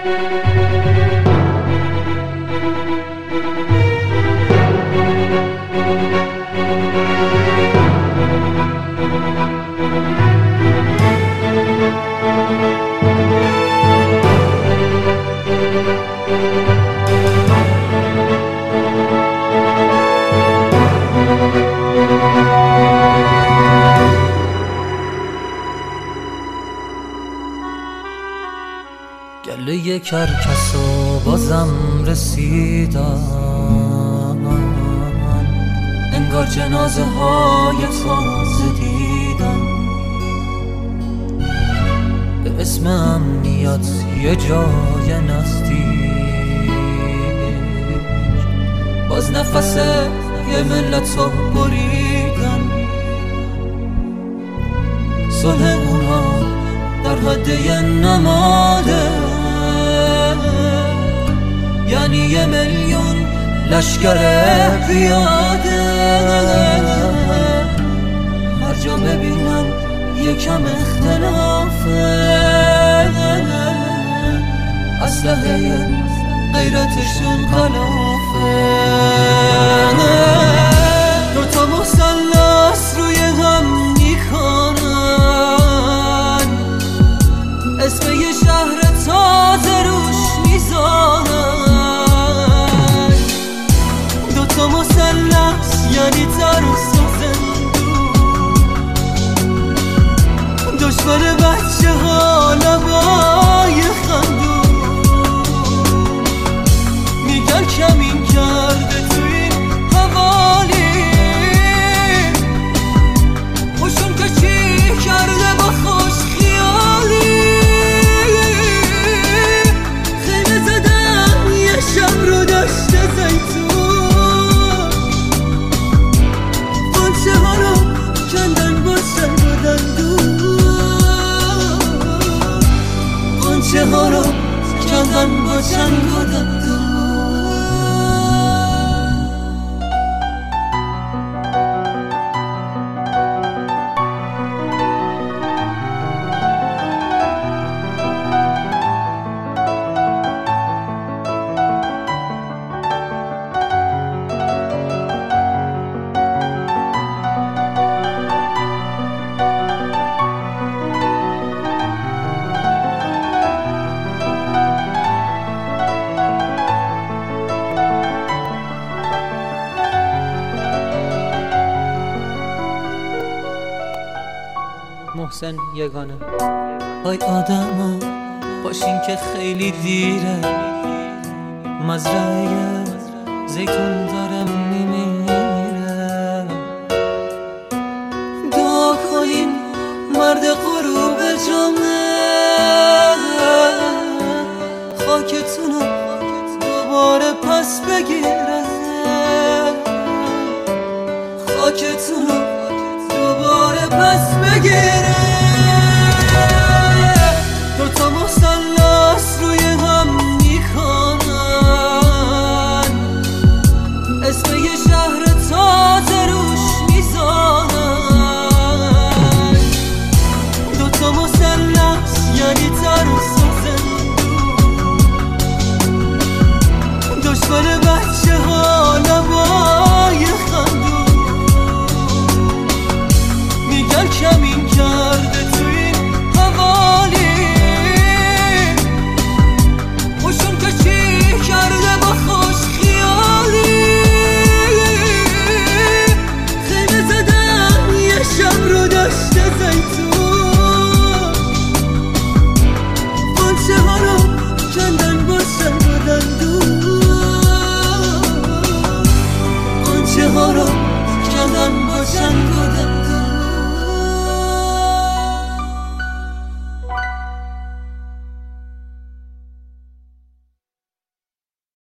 گله کرکسو بازم رسیدن، انگار جنازه های تازه دیدن. به اسم امنیت یه جای نزدیک باز نفس یه ملت رو بریدن. صلح اونا در حد یه نماده، یعنی 1 میلیون لشکر پیاده. هر جا ببینم یکم اختلافه، اسلحه غیرتشون خلافه. دوتا مثلث روی هم میکنن، اسم یه شهر تازه روش میزانن. دوتا مثلث یعنی ترس و زندون، دشمن بچه ها لبای خندون. میگن کمین کرده تو این حوالی، خوشون که چی کرده با خوش خیالی. خیمه زدم یه شب رو دشت زیتون، قنچه ها رو کندن با چنگ و دندون. قنچه ها رو کندن با چنگ و دندون. محسن یگانه. آی آدما باشین که خیلی دیره، مزرعه زیتون داره